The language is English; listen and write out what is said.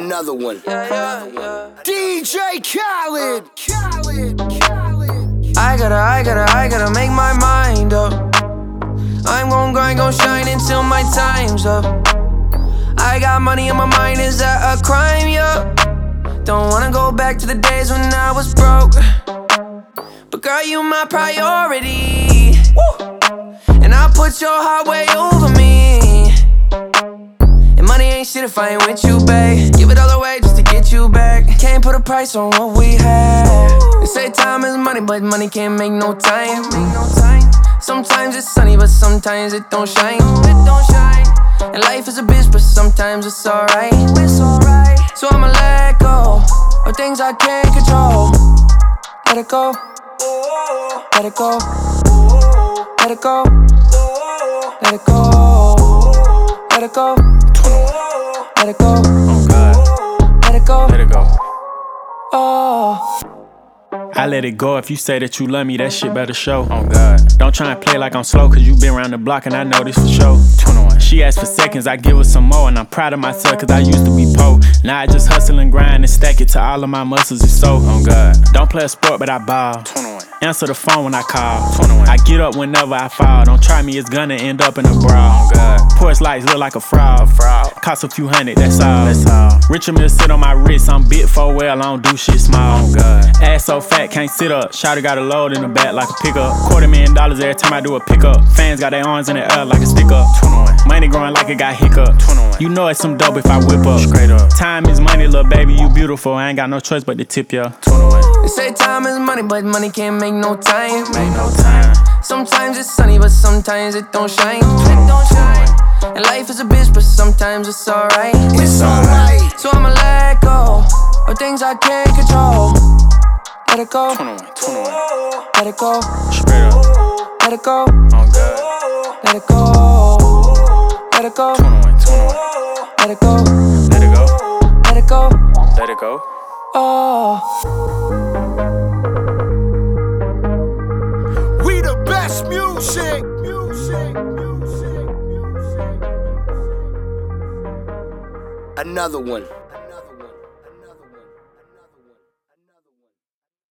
Another one. DJ Khaled. I gotta make my mind up. I'm gon' grind, gon' shine until my time's up. I got money on my mind, is that a crime? Yeah. Don't wanna go back to the days when I was broke. But girl, you my priority. Woo. And I put your heart way over me. And money ain't shit if I ain't with you, babe. Give it all away just to get you back. Can't put a price on what we had. They say time is money, but money can't make no time. Sometimes it's sunny, but sometimes it don't shine. And life is a bitch, but sometimes it's alright. So I'ma let go of things I can't control. Let it go. Let it go. Let it go. Let it go. Let it go. Let it go. Oh God. Let it go. Let it go. Oh. I let it go. If you say that you love me, that shit better show. Oh God. Don't try and play like I'm slow, cause you been around the block and I know this for sure. 21. She asked for seconds, I give her some more. And I'm proud of myself cause I used to be poor. Now I just hustle and grind and stack it till all of my muscles is so. Oh God. Don't play a sport but I ball. 21. Answer the phone when I call. 21. I get up whenever I fall. Don't try me, it's gonna end up in a brawl. Oh God. Porch lights look like a fraud. Cost a few hundred, that's all. Richard Mill sit on my wrist, I'm bit for well, I don't do shit small. Oh God. Ass so fat, can't sit up. Shawty got a load in the back like a pickup. $250,000 every time I do a pickup. Fans got their arms in the air like a stick up. 21. Money growing like it got hiccup. 21. You know it's some dope if I whip up. Straight up. Time is money, little baby, you beautiful. I ain't got no choice but to tip ya. 21. They say time is money, but money can't make no time. Make no time. Sometimes it's sunny, but sometimes it don't shine. And life is a bitch, but sometimes it's alright. It's alright. So I'ma let go of things I can't control. Let it go. 21. Let it go. Straight up. Let it go. Oh God. Let it go. Let it go. 21. Let it go. Let it go. Let it go. Let it go. Oh. We the best music. Another one.